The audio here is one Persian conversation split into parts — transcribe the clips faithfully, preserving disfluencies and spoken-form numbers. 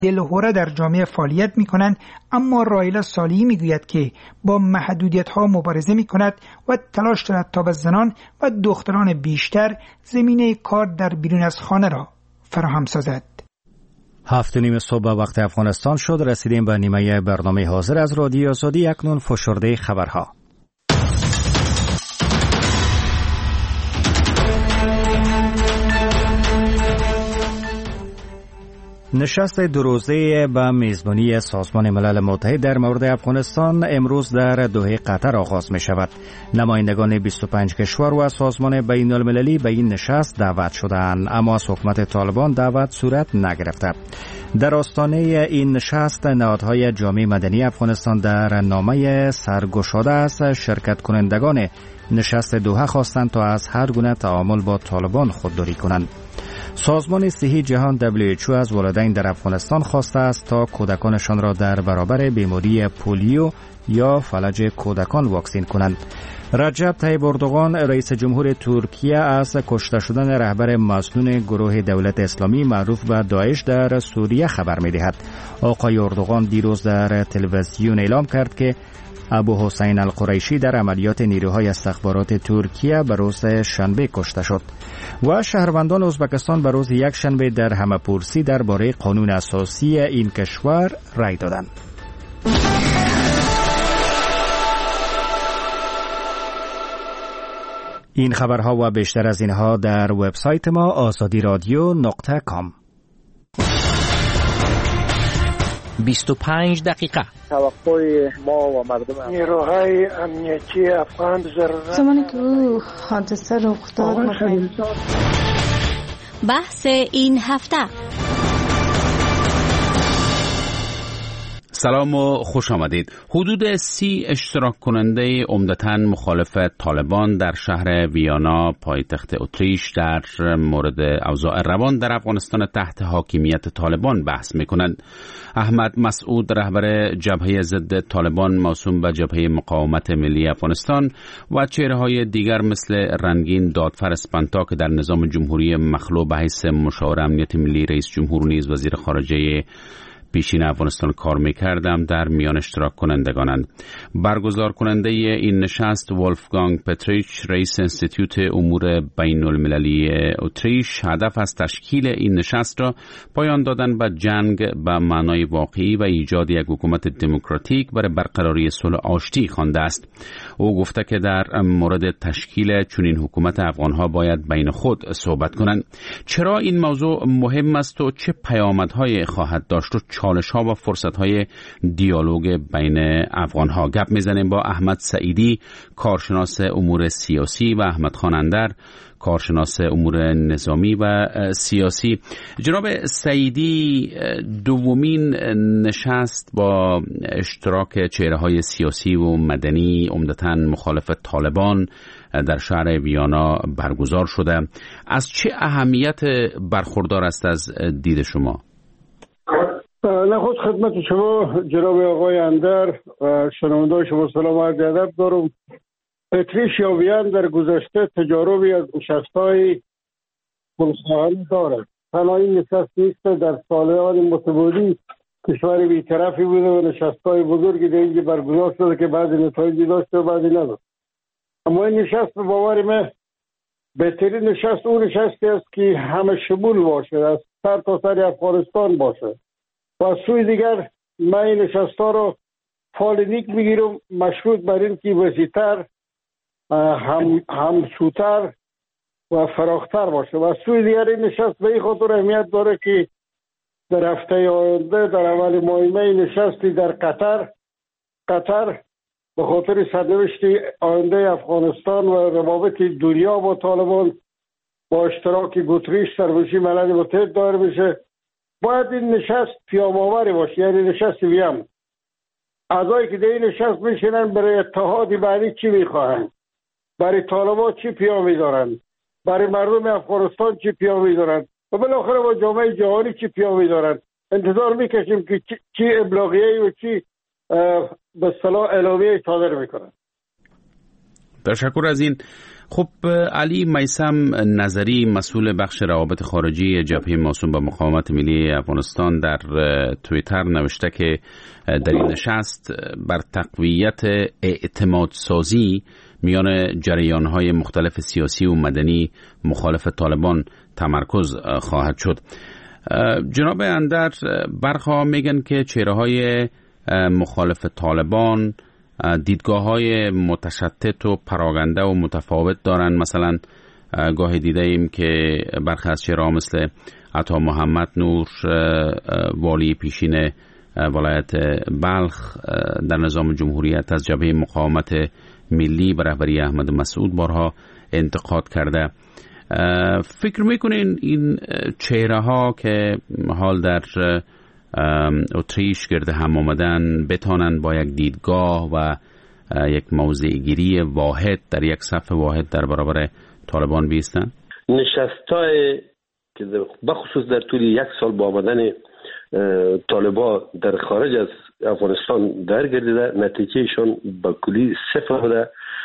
دلهوره در جامعه فعالیت می کنند، اما رایلا صالحی می گوید که با محدودیت ها مبارزه می کند و تلاش دارد تا به زنان و دختران بیشتر زمینه کار در بیرون از خانه را فراهم سازد. هفت نیم صبح وقت افغانستان شد. رسیدیم به نیمه برنامه حاضر از رادیو آزادی. اکنون فشرده خبرها. نشست دو روزه به میزبانی سازمان ملل متحد در مورد افغانستان امروز در دوحه قطر آغاز می شود. نمایندگان بیست و پنج کشور و سازمان بین المللی به این نشست دعوت شدند، اما از حکومت طالبان دعوت صورت نگرفته. در آستانه این نشست نهادهای جامعه مدنی افغانستان در نامه سرگشاده از شرکت کنندگان نشست دوحه خواستند تا از هر گونه تعامل با طالبان خودداری کنند. سازمان صحی جهان دبلیو اچ او از والدین در افغانستان خواسته است تا کودکانشان را در برابر بیماری پولیو یا فلج کودکان واکسین کنند. رجب طیب اردوغان رئیس جمهور ترکیه از کشته شدن رهبر مسنون گروه دولت اسلامی معروف به داعش در سوریه خبر می‌دهد. آقای اردوغان دیروز در تلویزیون اعلام کرد که ابو حسین القریشی در عملیات نیروهای استخبارات ترکیه به روز شنبه کشته شد. و شهروندان ازبکستان به روز یک شنبه در همه‌پرسی درباره قانون اساسی این کشور رای دادند. این خبرها و بیشتر از اینها در وبسایت ما آزادی رادیو نقطه کام. بیست و پنج دقیقه. توقع ما و مردم نیروهای امنیتی افغان ضرورت زمانی که او حادثه رخ داد. بحث این هفته. سلام و خوش آمدید. حدود سی اشتراک کننده عمدتاً مخالف طالبان در شهر ویانا پایتخت اتریش در مورد اوضاع روان در افغانستان تحت حاکمیت طالبان بحث می‌کنند. احمد مسعود رهبر جبهه ضد طالبان موسوم به جبهه مقاومت ملی افغانستان و چهره‌های دیگر مثل رنگین دادفر اسپانتا که در نظام جمهوری مخلوع به حیث مشاور امنیت ملی رئیس جمهور نیز وزیر خارجه پیشین افغانستان کار می‌کردم در میان اشتراک کنندگانند. برگزار کننده این نشست ولفگانگ پتریچ رئیس انستیتوت امور بین المللی اتریش هدف از تشکیل این نشست را پایان دادن به جنگ به معنای واقعی و ایجاد یک حکومت دموکراتیک برای برقراری صلح آشتی خوانده است. او گفته که در مورد تشکیل چنین حکومت افغان‌ها باید بین خود صحبت کنند. چرا این موضوع مهم است و چه پیامدهای خواهد داشت و چالش‌ها و فرصت‌های دیالوگ بین افغان‌ها؟ گپ می‌زنیم با احمد سعیدی کارشناس امور سیاسی و احمد خان اندر کارشناس امور نظامی و سیاسی. جناب سعیدی، دومین نشست با اشتراک چهره‌های سیاسی و مدنی عمدتاً مخالف طالبان در شهر ویانا برگزار شده. از چه اهمیت برخوردار است از دید شما؟ نخست خدمت شما جناب آقای اندر و شنوندگان شما سلام و عرض ادب دارم. اتریش یا وین در گذشته تجاربی از نشست‌های خلوص‌خواهانه دارد. تنها این نشست نیست، در سال‌های متمادی کشور بی‌طرفی بوده و نشست‌های بزرگی در اینجا برگزار شده که بعضی نتایجی داشته و بعضی نداشت. اما این نشست به باور من بهترین نشست اون نشستی است که همه شمول باشه، از سر تا سر افغانستان باشه. و از سوی دیگر من این نشست‌ها رو فال نیک میگیرم، مشروط بر این که وسیع‌تر، هم همسوتر و فراختر باشه. و از سوی دیگر این نشست به این خاطر اهمیت داره که در هفته آینده در اول ماه می نشستی در قطر قطر به خاطر سرنوشت آینده افغانستان و روابط دنیا با طالبان با اشتراک گوتریش سربازی ملل متحد دایر بشه. باید این نشست پیام‌آوری باشه، یعنی نشست ویم. اعضایی که در این نشست میشینن برای اتحادی بعدی چی میخواهن، برای طالبان چی پیامی دارن، برای مردم افغانستان چی پیامی دارن و بالاخره با جامعه جهانی چی پیامی دارن. انتظار میکشیم که چی ابلاغیه و چی به اصطلاح اعلامیه صادر میکنن. تشکر از این خب علی میثم نظری مسئول بخش روابط خارجی جبهه موسوم به مقاومت ملی افغانستان در توییتر نوشته که در این نشست بر تقویت اعتماد سازی میان جریان‌های مختلف سیاسی و مدنی مخالف طالبان تمرکز خواهد شد. جناب اندر، برخا میگن که چهره‌های مخالف طالبان دیدگاه‌های متشتت و پراگنده و متفاوت دارن. مثلا گاهی دیده ایم که برخی از چهره‌ها مثل عطا محمد نور، والی پیشین ولایت بلخ در نظام جمهوریت، از جبهه مقاومت ملی به رهبری احمد مسعود بارها انتقاد کرده. فکر میکنین این چهره‌ها که حال در اتریش گرد هم آمدن بتانن با یک دیدگاه و یک موضع‌گیری واحد در یک صف واحد در برابر طالبان بیستن؟ نشستای که بخصوص در طول یک سال با آمدن طالبان در خارج از افغانستان درگردیده، نتیجهشون به کلی صفر بوده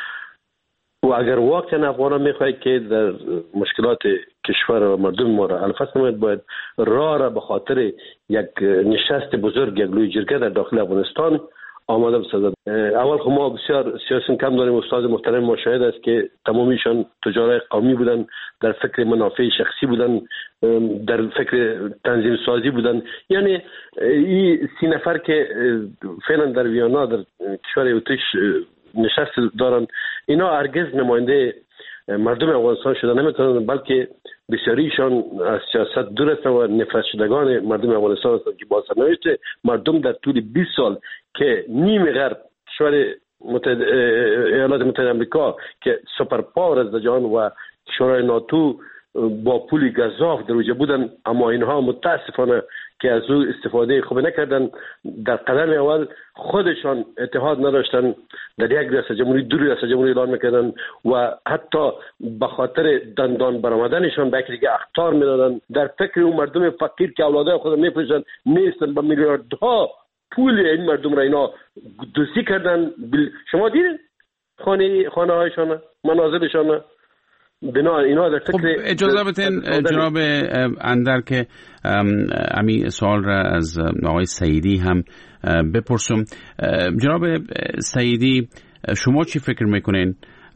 و اگر واقعا افغان میخواهید که در مشکلات کشور و مردم ما را حل کنند، باید راه را به خاطر یک نشست بزرگ، یک لوی جرگه در داخل افغانستان آماده بسازد. اول خب ما بسیار سیاسی کم داریم. استاد محترم ما شاهد است که تمامیشان تجارای قومی بودن، در فکر منافع شخصی بودن، در فکر تنظیم سازی بودن. یعنی این سی نفر که فعلا در ویانا در کشور اتریش نشست دارن، اینا هرگز نماینده مردم افغانستان شده نمیتونن، بلکه بسیاریشان از سیاست دور هستند و نفرت شدگان مردم افغانستان هستند که با سرنوشت مردم در طول بیست سال که نیم غرب کشور متحد ایالات متحده آمریکا که سوپر پاور از جهان و شورای ناتو با پول گزاف در اوجه بودن، اما اینها متاسفانه که از او استفاده خوب نکردن. در قدم اول خودشان اتحاد نداشتن، در یک ریاست جمهوری دو ریاست جمهوری اعلان میکردن و حتی به خاطر دندان برآمدنشان به یک دیگه اخطار میدادن. در فکر اون مردم فقیر که اولادای خود میفروشن نیستن، با میلیاردها پول این مردم را اینا دوستی کردن. شما دیدین خانه خانه هایشان، منازلشان. بنا اینا در فکر خب اجازه بدین جناب اندر که امی سوال را از آقای سعیدی هم بپرسم. جناب سعیدی، شما چی فکر میکنین؟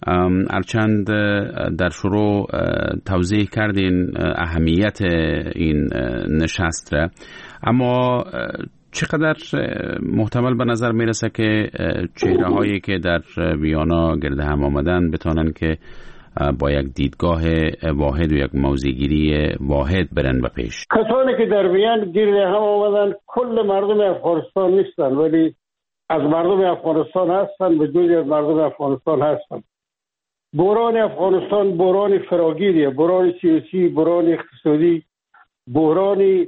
هرچند در شروع توضیح کردین اهمیت این نشست را، اما چقدر محتمل به نظر میرسه که چهره هایی که در ویانا گرد هم آمدن بتانن که با یک دیدگاه واحد و یک موضع‌گیری واحد برن به پیش؟ کسانی که در وین گرد هم آمدن کل مردم افغانستان نیستن، ولی از مردم افغانستان هستن، به جزئی از مردم افغانستان هستن. بحران افغانستان بحران فراگیریه، بحران سیاسی، بحران اقتصادی، بحران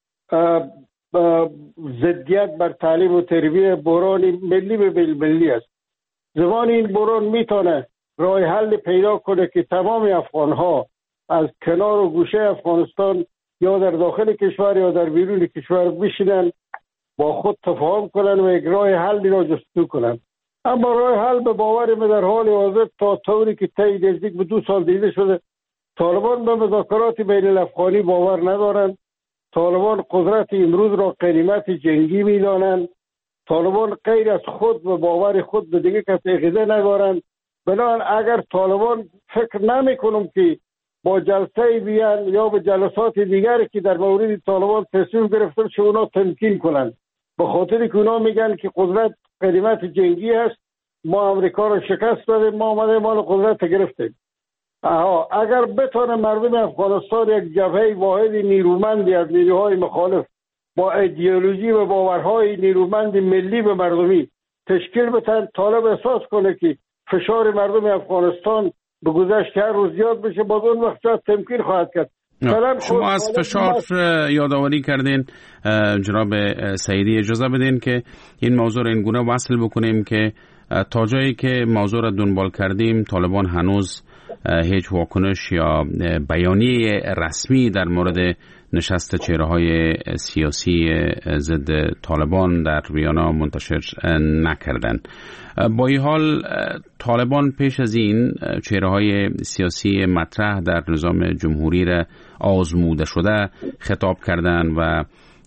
ضدیت بر تعلیم و تربیت، بحران ملی به ملی است. زمان این بحران میتونه راه حل پیدا کنه که تمام افغان‌ها از کنار و گوشه افغانستان یا در داخل کشور یا در بیرون کشور بشینن، با خود تفاهم کنن و یک راه حل را جستجو کنن. اما راه حل به باور من در حال حاضر تا طوری که طی نزدیک به دو سال دیده شده، طالبان به مذاکرات بین الافغانی باور ندارند. طالبان قدرت امروز را غنیمت جنگی می‌دانند. طالبان غیر از خود و باور خود به دیگه کس عقیده ندارند. بنابراین اگر طالبان فکر نمی کنم که با جلسه بیان یا به جلسات دیگری که در مورد طالبان تصمیم گرفتن شو اونا تمکین کنند، به خاطر که اونا میگن که قدرت قدمت جنگی است، ما امریکا رو شکست دادیم، ما آمده مال قدرت گرفتیم. آها اگر بتونه مردم افغانستان یک جبهه واحد نیرومندی از نیروهای مخالف با ایدئولوژی و باورهای نیرومند ملی به مردمی تشکیل بدن، طالب احساس کنه که فشار مردم افغانستان به گذشت هر روز زیاد بشه، باز اون وقت شاید تمکین خواهد کرد. شما از فشار یادآوری کردین جناب سعیدی. اجازه بدین که این موضوع را این گونه وصل بکنیم که تا جایی که موضوع را دنبال کردیم طالبان هنوز هیچ واکنش یا بیانیه رسمی در مورد نشست چهره‌های سیاسی ضد طالبان در ویانا منتشر نکردند. با این حال طالبان پیش از این چهره‌های سیاسی مطرح در نظام جمهوری را آزموده شده خطاب کردند و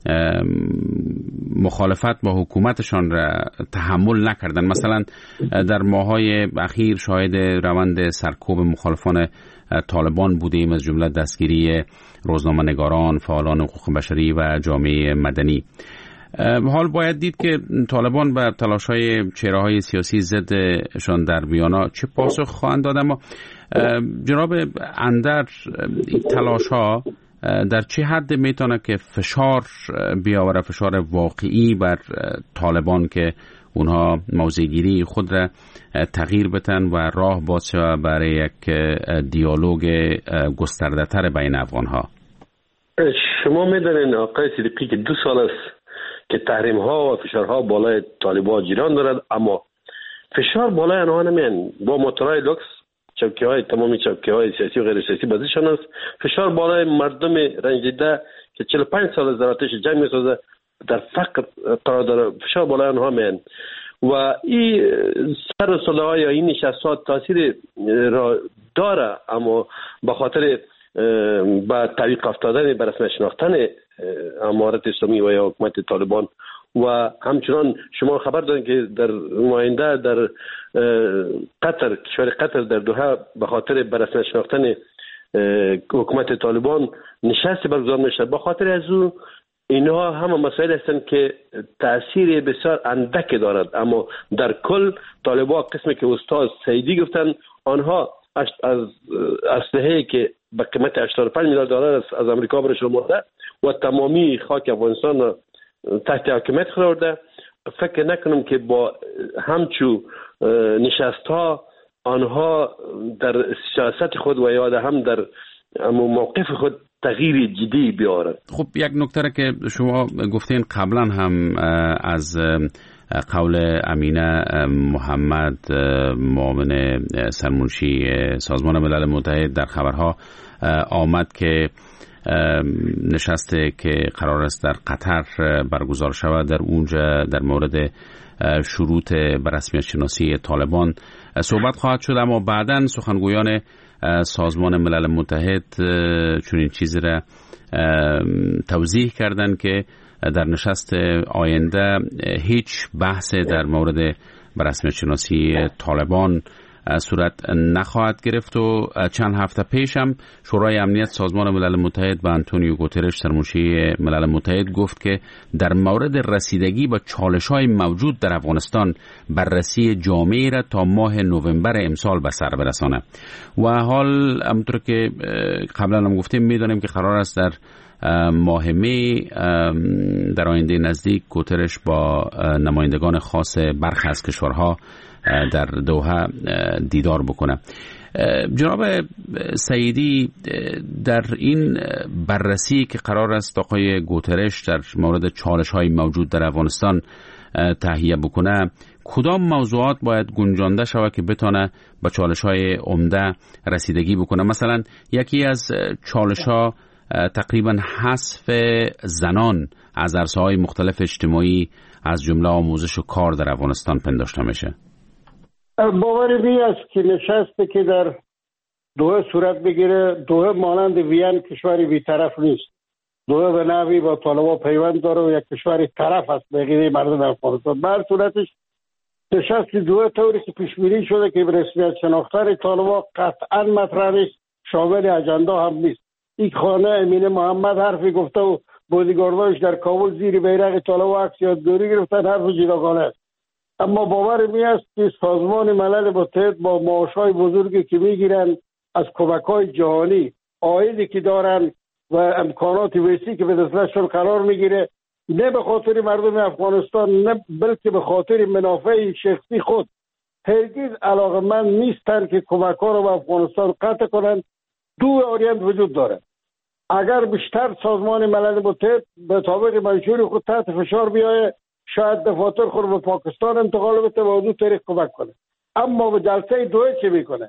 مخالفت با حکومتشان را تحمل نکردند. مثلا در ماه‌های اخیر شاهد روند سرکوب مخالفان طالبان بودیم، از جمله دستگیری روزنامه‌نگاران، فعالان حقوق بشری و جامعه مدنی. حال باید دید که طالبان به تلاش‌های چهره‌های سیاسی ضدشان در ویانا چه پاسخ خواهند داد. اما جناب اندر، این تلاش‌ها در چه حد میتونه که فشار بیاوره، فشار واقعی بر طالبان که اونها موضع‌گیری خود را تغییر بدن و راه باز شود برای یک دیالوگ گسترده‌تر بین افغان‌ها؟ شما میدونین آقای صدیقی که دو سال است که تحریم ها و فشارها بالای طالبان جریان دارد، اما فشار بالای آنها نمیان. با موتورهای لوکس، چوکی های تمامی چوکی های سیاسی و غیر سیاسی بازیشان است. فشار بالای مردم رنجیده که چهل و پنج سال از آتش جنگ میسازه در فقر قرار داره، فشار بالای آنها میان و این سر ساله های یا این نشستات تاثیر را داره، اما به خاطر با طریق افتادن بر رسمیت شناختن امارت اسلامی و یا حکومت طالبان و همچنان شما خبر دارین که در نماینده در قطر، کشور قطر در دوحه به خاطر بر رسمیت شناختن حکومت طالبان نشست برگزار میشه. به خاطر از او اینها همه مسائل هستند که تأثیر بسیار اندک دارد، اما در کل طالبان قسمی که استاد سیدی گفتن آنها از اسلحه‌ای که به قیمت هشتاد و پنج میلیارد دلار از امریکا برشون آمده و تمامی خاک افغانستان تحت حکومت قرار داده، فکر نکنم که با همچو نشست ها آنها در سیاست خود و یا هم در موقف خود تغییر جدی بیارند. خب یک نکته را که شما گفتین قبلا هم از قول امینه محمد معاون سرمنشی سازمان ملل متحد در خبرها آمد که نشسته که قرار است در قطر برگزار شود در اونجا در مورد شروط به رسمیت شناسی طالبان صحبت خواهد شد، اما بعداً سخنگویان سازمان ملل متحد چنین چیزی را توضیح کردند که در نشست آینده هیچ بحث در مورد به رسمیت شناسی طالبان صورت نخواهد گرفت. و چند هفته پیش هم شورای امنیت سازمان ملل متحد به آنتونیو گوترش سرمنشی ملل متحد گفت که در مورد رسیدگی به چالش‌های موجود در افغانستان بررسی جامعی را تا ماه نوامبر امسال به سر برسانه. و حال همونطور که قبلا هم گفتیم میدانیم که قرار است در ماه می در آینده نزدیک گوترش با نمایندگان خاص برخی از کشورها در دوحه دیدار بکنه. جناب سیدی، در این بررسی که قرار است آقای گوترش در مورد چالش‌های موجود در افغانستان تهیه بکنه، کدام موضوعات باید گنجانده شود که بتونه به چالش‌های عمده رسیدگی بکنه؟ مثلا یکی از چالش‌ها تقریبا حذف زنان از عرصه‌های مختلف اجتماعی از جمله آموزش و کار در افغانستان پنداشته میشه. باور بی است که نشسته که در دوحه صورت بگیره، دوحه مانند وین کشوری بی‌طرف نیست. دوحه به نحوی با طالبان پیوند داره و یک کشوری طرف است به عقیده مردم افغانستان. بر صورتش نشست دوحه طوری که پیش بینی شده که به رسمیت شناختن طالبان قطعا مطرح نیست، شامل اجندا هم نیست. این خانه امینه محمد حرفی گفته و بودیگارداش در کابل زیر بیرق طالبان عکس یادگاری گرفتن، حرف جداگانه است. اما باور می است که سازمان ملل متحد با معاش‌های بزرگی که میگیرن از کمک‌های جهانی، عایدی که دارن و امکانات وسیعی که به دستشون قرار میگیره، نه به خاطر مردم افغانستان نه بلکه به خاطر منافع شخصی خود هرگز علاقه‌مند نیستن که کمک‌ها رو به افغانستان قطع کنن. دو واریانت وجود داره. اگر بیشتر سازمان ملل متحد به طابق منشور خود تحت فشار بیایه، شاید دفاتر خود به پاکستان انتقال بده و دو طریق کمک کنه. اما به جلسه دوحه چه میکنه؟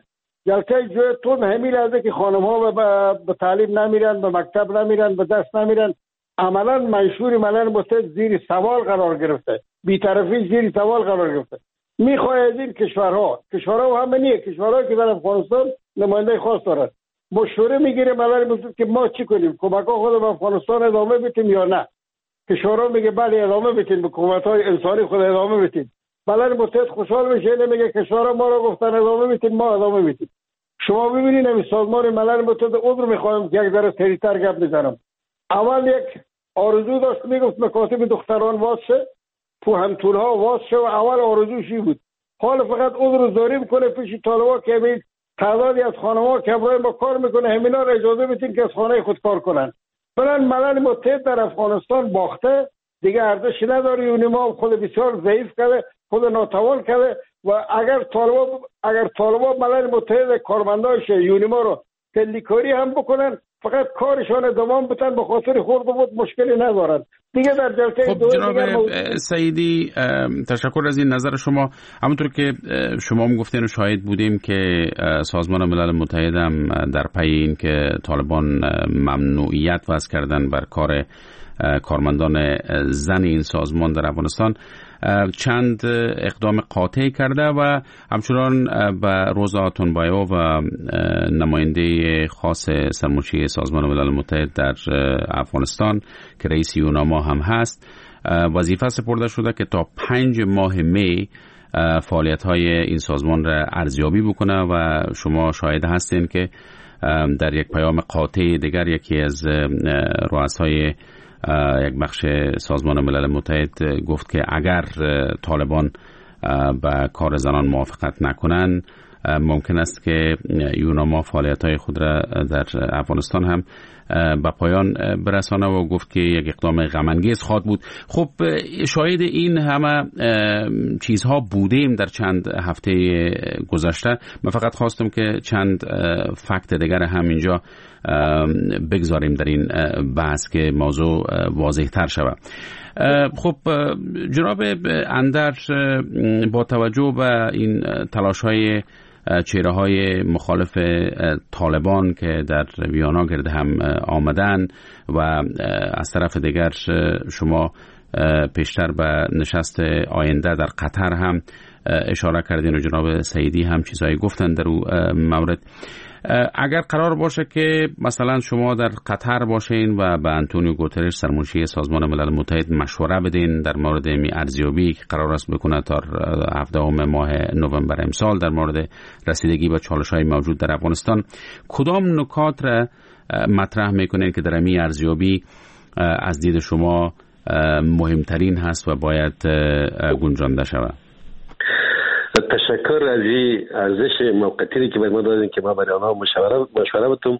جلسه جویتون همین لحظه که خانم ها به تعلیم نمیرن، به مکتب نمیرن، به دست نمیرن، عملا منشور ملل متحد زیر سوال قرار گرفته، بی‌طرفی زیر سوال قرار گرفته. میخواه از این کشورها کشورها هم نیه، کشورهایی که در افغانستان نماینده خاص دارن مشوره میگیره ملل متحد که ما چی کنیم، کمک ها خود به افغانستان ادامه بدیم یا نه. کشورها میگه بله ادامه بدیم، به کمک های انسانی خود ادامه بدیم. ملل متحد خوشحال میشه، نمیگه کشورها ما رو گفتن ادامه بدیم ما ادامه بدیم. شما ببینید این سازمان ملل متحد عذر میخوام که یک ذره سریعتر گپ بزنم. اول یک آرزو داشت، میگفت مکاتب دختران واز شه، پوهنتون‌ها واز شه، و اول آرزوش این بود. حالا فقط عذر زاری میکنه پیش طالبا که همین تعدادی از خانم‌ها که برای ما کار میکنه همینا رو اجازه بدین که از خانه خود کار کنن. برای ملل متحد در افغانستان باخته، دیگه ارزش نداره. یونیما خود بسیار ضعیف کرده، خود ناتوان کرده، و اگر طالبا اگر طالبا ملل متحد کارمنداش یونیما رو تلیکاری هم بکنن، فقط کارشان دوام بتن، به خاطر خورد بود مشکلی ندارن دیگه. در جلسه خب جناب سعیدی تشکر از این نظر شما. همونطور که شما هم گفتین و شاهد بودیم که سازمان ملل متحد هم در پی این که طالبان ممنوعیت وضع کردن بر کار کارمندان زن این سازمان در افغانستان چند اقدام قاطع کرده و همچنان به روزا آتونبایو و نماینده خاص سرمنشی سازمان ملل متحد در افغانستان که رئیس یوناما هم هست وظیفه سپرده شده که تا پنج ماه می فعالیت‌های این رسانه را ارزیابی بکنه و شما شاهد هستین که در یک پیام قاطع دیگر یکی از رؤسای یک بخش سازمان ملل متحد گفت که اگر طالبان با کار زنان موافقت نکنن ممکن است که یوناما فعالیت‌های خود را در افغانستان هم به پایان برسانه و گفت که یک اقدام غم‌انگیز خواهد بود. خب شاهد این همه چیزها بودیم در چند هفته گذشته. من فقط خواستم که چند فکت دیگر هم اینجا بگذاریم در این بحث که موضوع واضح تر شود. خب جناب اندر، با توجه به این تلاش‌های چهره های مخالف طالبان که در ویانا گرد هم آمدن و از طرف دیگر شما پیشتر به نشست آینده در قطر هم اشاره کردین و جناب سعیدی هم چیزایی گفتن در اون مورد، اگر قرار باشه که مثلا شما در قطر باشین و به آنتونیو گوترش سرمنشی سازمان ملل متحد مشوره بدین در مورد می ارزیابی که قرار است بکنه تا هفدهم ماه نوامبر امسال در مورد رسیدگی به چالش‌های موجود در افغانستان، کدام نکات را مطرح میکنین که در می ارزیابی از دید شما مهمترین هست و باید گنجانده شود؟ تشکر از این ارزش موقتی که به ما دادین که ما برای آنها مشوره مشوره بتیم.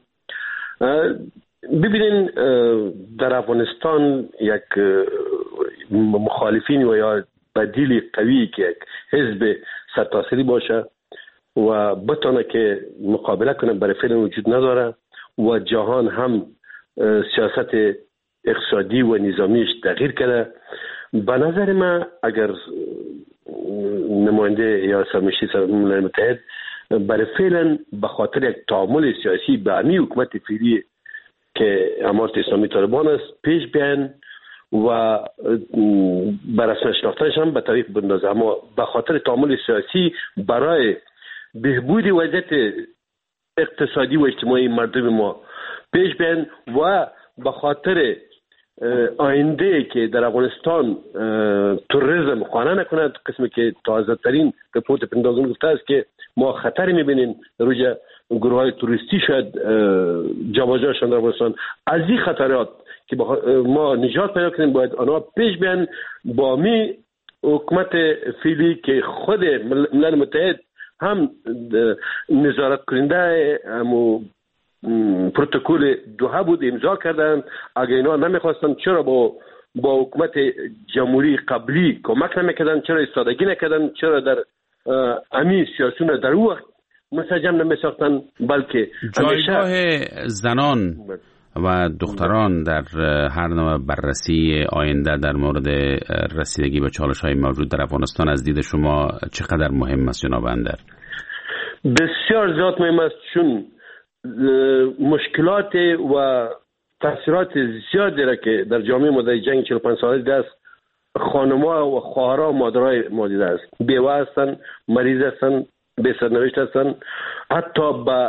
ببینین در افغانستان یک مخالفین و یا بدیل قوی که یک حزب سرتاسری باشه و بتونه که مقابله کنه برای فعلا وجود نداره و جهان هم سیاست اقتصادی و نظامیش تغییر کرده. به نظر من اگر نماینده یا سرمنشی ملل متحد برای فعلا به خاطر یک تعامل سیاسی به امی حکومت فعلی که امارت اسلامی طالبان است پیش بیان و بر اساس شناختنش هم به طریق بندازه، اما به خاطر تعامل سیاسی برای بهبود وضعیت اقتصادی و اجتماعی مردم ما پیش بیان و به خاطر آینده که در افغانستان توریسم خانه نکند، قسمی که تازه ترین رپورت پنتاگون گفته است که ما خطر میبینیم روی گروه های توریستی شاید جابجاشون در افغانستان. از این خطرات که ما نجات پیدا کنیم باید آنها پیش بیان با می حکومت فعلی که خود ملل متحد هم نظارت کننده همو پروتکل دوحه بود امضا کردند. اگر اینا نمیخواستن چرا با با حکومت جمهوری قبلی کمک نمیکردن؟ چرا ایستادگی نکردن؟ چرا در امی سیاسیون در اون وقت مسجم نمیساختن؟ بلکه جایگاه زنان و دختران در هر نوع بررسی آینده در مورد رسیدگی به چالش‌های موجود در افغانستان از دید شما چقدر مهم است جناب اندر؟ بسیار زیاد مهم است، چون مشکلات و تاثیرات زیادی را که در جامعه ما در جنگ چهل و پنج ساله دست خانم‌ها و خواهرها و مادرای ما دیده است. بیوه هستن، مریض هستن، به سرنوشت هستن، حتی به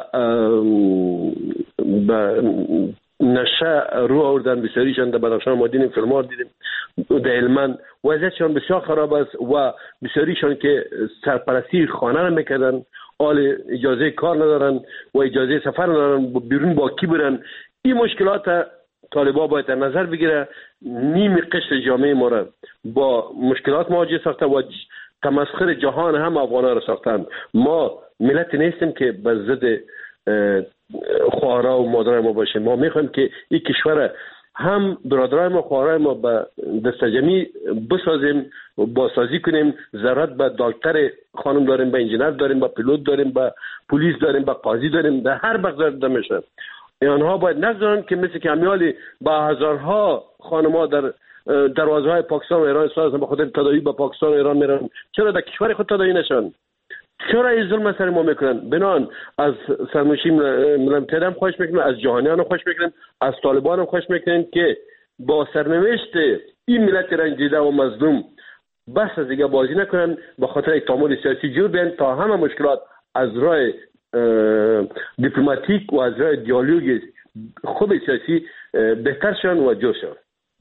به نشه رو آوردن بسیاریشان. در بدخشان ما دیدیم، فیلم‌ها دیدیم، در هلمند وضعیتشان بسیار خراب است و بسیاریشان که سرپرستی خانه را میکردن حال اجازه کار ندارن و اجازه سفر ندارن، بیرون با کی برن. این مشکلات طالبان باید در نظر بگیره. نیم قشر جامعه ما را با مشکلات مواجه ساخته و تمسخر جهان هم افغان‌ها را ساختند. ما ملت نیستیم که به ضد خواهرها و مادرای ما باشیم. ما میخوایم که این کشور هم برادرای ما، خواهرای ما به دستجمعی بسازیم، بازسازی کنیم. ضرورت به دکتر خانم داریم، به انجینر داریم، به پیلوت داریم، به پلیس داریم، به قاضی داریم، در هر بخش داریم. آنها باید نذارن که مثل که امیالی با هزارها خانم‌ها در دروازه های پاکستان و ایران سازن به خاطر تداوی به پاکستان و ایران میرن. چرا در کشور خود تداوی نشن؟ چرا این ظلم سر ما میکنن؟ بنان از سرمنشی ملل متحد هم خواهش میکنیم، از جهانیان هم خواهش میکنیم، از طالبان هم خواهش میکنیم که با سرنوشت این ملت رنجیده و مظلوم بس از دیگه بازی نکنن، به خاطر یک تعامل سیاسی جور بیان تا همه مشکلات از راه دیپلماتیک و از راه دیالوگ خوب سیاسی بهتر شن و جور شن.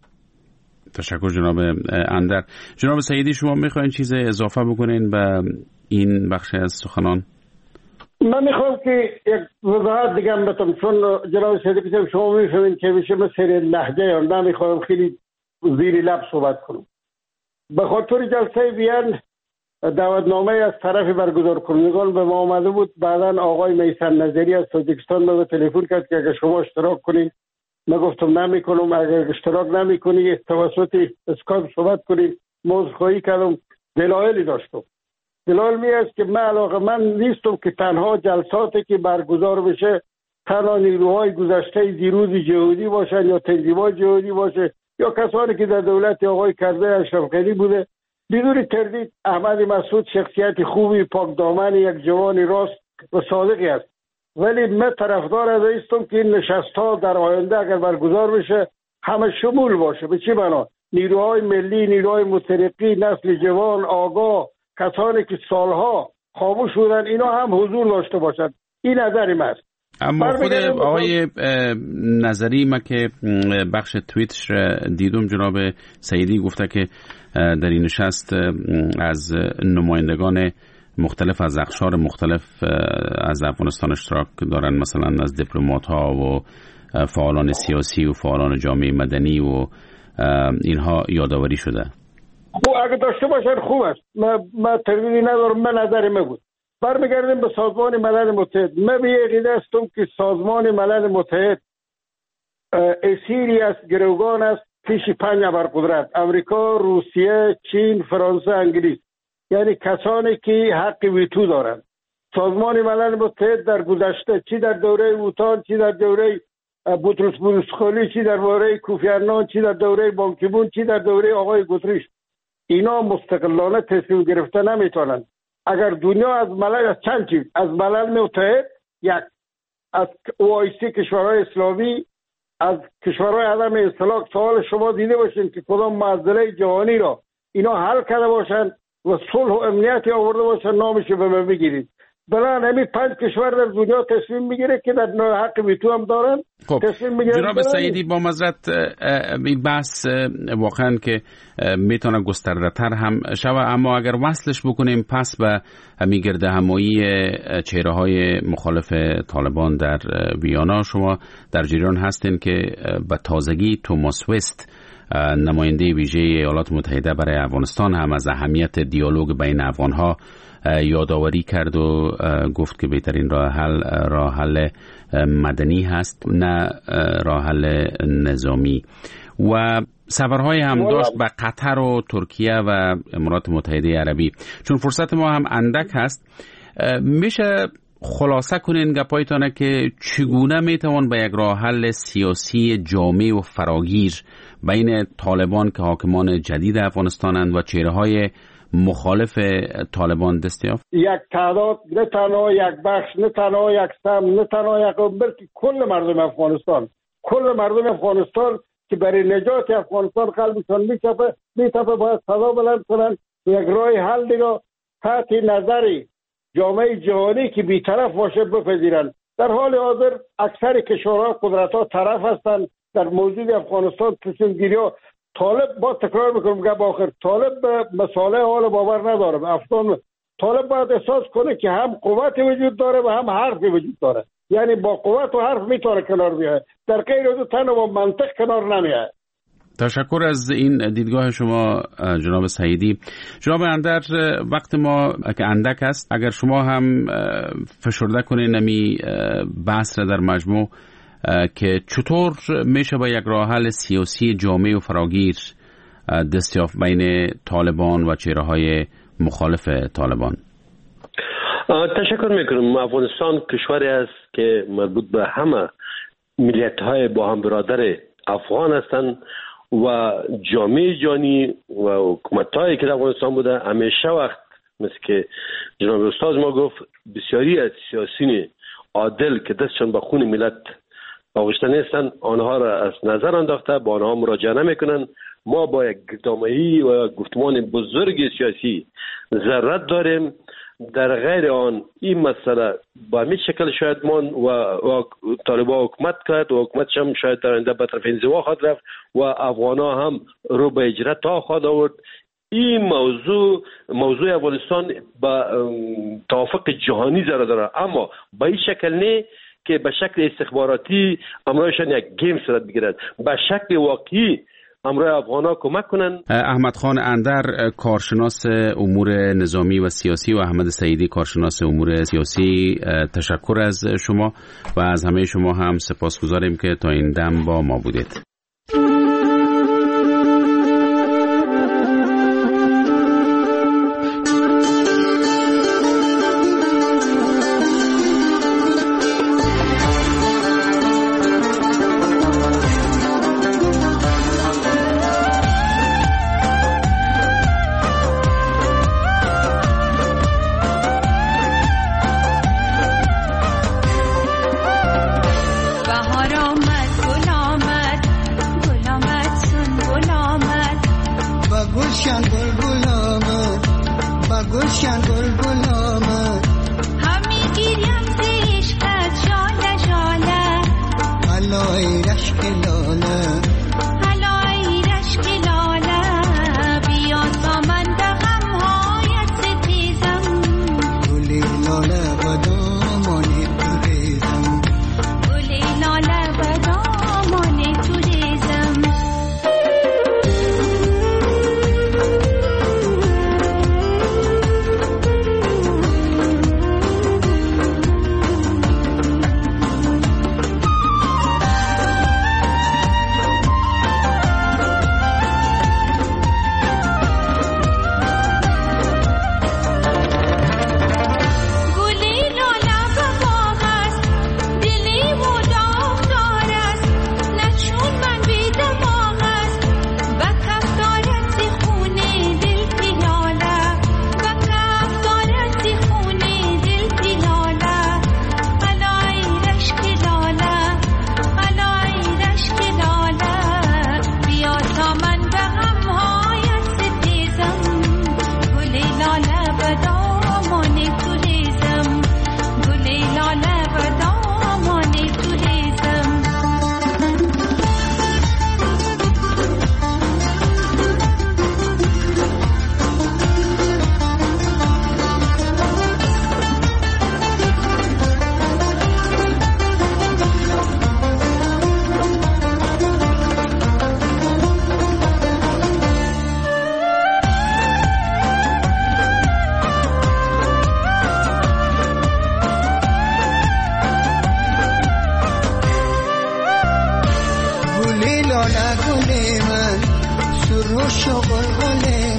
تشکر جناب اندر. جناب سیدی، شما میخواین چیز اضافه بکنین به این بخش از سخنان؟ من میخوام که یک وضاحت دیگه هم بتم، چون جناب سیدی که شما میفهمین که میشه مثل لهجه یا نمیخوام خیلی زیر لب صحبت کنم. به خاطر جلسه بیان دعوتنامه از طرف برگزار کنندگان به ما آمده بود. بعداً آقای میسن نظری از تاجیکستان به تلفن کرد که اگر شما اشتراک کنید. من گفتم نمیکنم. اگر اشتراک نمیکنی توسط اسکایپ صحبت کنید. عذرخواهی کردم. دلایلی داشتم. دلایل می است که من علاقه من نیستم که تنها جلساتی که برگزار بشه تنها نیروهای گذشته دیروز جهودی باشن یا تنظیمات جهودی باشه یا کسانی که در دولت آقای کرزی اشرف غنی بوده. بدون تردید احمد مسعود شخصیت خوبی، پاک دامن، یک جوان راست و صادقی است. ولی من طرفدار از ایستم که این نشست‌ها در آینده اگر برگزار بشه همه شمول باشه. به چی معنا؟ نیروهای ملی، نیروهای مترقی، نسل جوان، آگاه، کسانی که سالها خاموش بودن، اینا هم حضور داشته باشند. این نظر من است. اما خود آقای نظری، ما که بخش توییتش دیدم جناب سیدی گفته که در این نشست از نمایندگان مختلف از اقشار مختلف از افغانستان اشتراک دارن، مثلا از دیپلمات ها و فعالان سیاسی و فعالان جامعه مدنی و اینها یادآوری شده. خب اگه داشته باشن خوب است. من من تردیدی ندارم. من نظر من بود. برمیگردیم به سازمان ملل متحد. من به عقیده هستم که سازمان ملل متحد اسیری است، گروگان است پیش پنج ابرقدرت: امریکا، روسیه، چین، فرانسه، انگلیس. یعنی کسانی که حق ویتو دارند. سازمان ملل متحد در گذشته چی در دوره اوتان، چی در دوره بوتروس بروسخولی، چی در دوره کوفی عنان، چی در دوره بانکیمون، چی در دوره آقای گوتریش، اینا مستقلانه تصمیم گرفته نمیتونن. اگر دنیا از ملل از چند چیز از ملل متحد، یک از اوایسی کشورهای اسلامی، از کشورهای عدم اطلاق سوال شما دیده باشین که کدام معضله جهانی را اینا حل کرده باشن و صلح و امنیتی آورده باشن، نامش به من بگیرید. بلان همین پنج کشور در دنیا تصمیم میگیره که در حق ویتو هم دارن. خب جناب سیدی، با معذرت این بحث واقعا که میتونه گسترده تر هم شوه، اما اگر وصلش بکنیم پس به همین گرد همایی چهره های مخالف طالبان در ویانا، شما در جریان هستین که به تازگی توماس وست نماینده ویژه ایالات متحده برای افغانستان هم از اهمیت دیالوگ بین افغانها یادآوری کرد و گفت که بهترین راه حل راه حل مدنی هست، نه راه حل نظامی. و سفرهای هم داشت به قطر و ترکیه و امارات متحده عربی. چون فرصت ما هم اندک هست، میشه خلاصه کنین گپایتانه که چگونه میتوان به یک راه حل سیاسی جامع و فراگیر بین طالبان که حاکمان جدید افغانستانند و چهره‌های مخالف طالبان دست یافت؟ یک تعداد، نه تنها یک بخش، نه تنها یک سم، نه تنها یک قوم، بلکه کل مردم افغانستان، کل مردم افغانستان که برای نجات افغانستان قلبشان میتپه میتپه باید صدا بلند کنند یک راه حل دیگه تحت نظر جامعه جهانی که بی‌طرف باشه بپذیرند. در حال حاضر اکثر کشورها قدرت‌ها طرف هستند در موضوع افغانستان. تصمیم‌گیری ها طالب با تکرار میکنم گپ آخر طالب به مصالح حال باور نداره. به افغان طالب باید احساس کنه که هم قوت وجود داره و هم حرف وجود داره، یعنی با قوت و حرف میتونه کنار بیاد، در غیر از تن و منطق کنار نمیاد. تشکر از این دیدگاه شما جناب سعیدی. جناب اندر، وقت ما که اندک است، اگر شما هم فشرده کنین نمی بحث را در مجموع که چطور میشه با یک راه حل سیاسی جامع و فراگیر دست یافت بین طالبان و چهره‌های مخالف طالبان. تشکر میکنم. افغانستان کشوری است که مربوط به همه ملیت‌های با هم برادر افغان هستند و جامعه جهانی و حکومت‌هایی که در افغانستان بوده همیشه وقت مثل که جناب استاد ما گفت بسیاری از سیاسیون عادل که دستشان به خون ملت آغشته نیستند آنها را از نظر انداخته، با آنها مراجعه نمیکنند. ما با یک گفتمانی و گفتمان بزرگ سیاسی ضرورت داریم. در غیر آن این مسئله با همین شکل شاید من و, و طالبان حکومت کرد و حکومتش هم شاید در آینده به طرف انزوا خواهد رفت و افغان‌ها هم رو به اجرا تا خواهد آورد. این موضوع موضوع افغانستان با توافق جهانی ضرورت داره، اما با این شکل نه که به شکل استخباراتی امرایشان یک گیم صورت بگیرد، به شکل واقعی همراه افغان‌ها کمک کنن. احمد خان اندر کارشناس امور نظامی و سیاسی و احمد سعیدی کارشناس امور سیاسی، تشکر از شما و از همه شما هم سپاسگزاریم که تا این دم با ما بودید.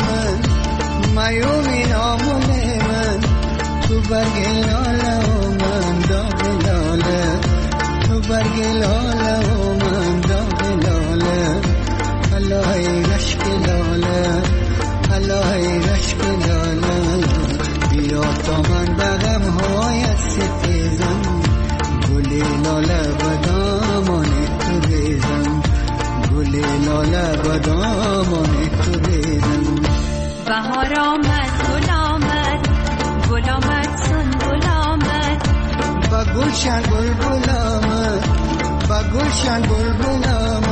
برگ لاله اومد برگ لاله و من داغ لاله علای رشک لاله علای رشک لاله بیا تا من بغم هایت ستیزم گلی لاله بدامان تو ریزم گلی لاله بدامان تو ریزم بهار آمد گل آمد گل آمد سنبل آمد با گلشن گل گل آمد با گلشن گل گل آمد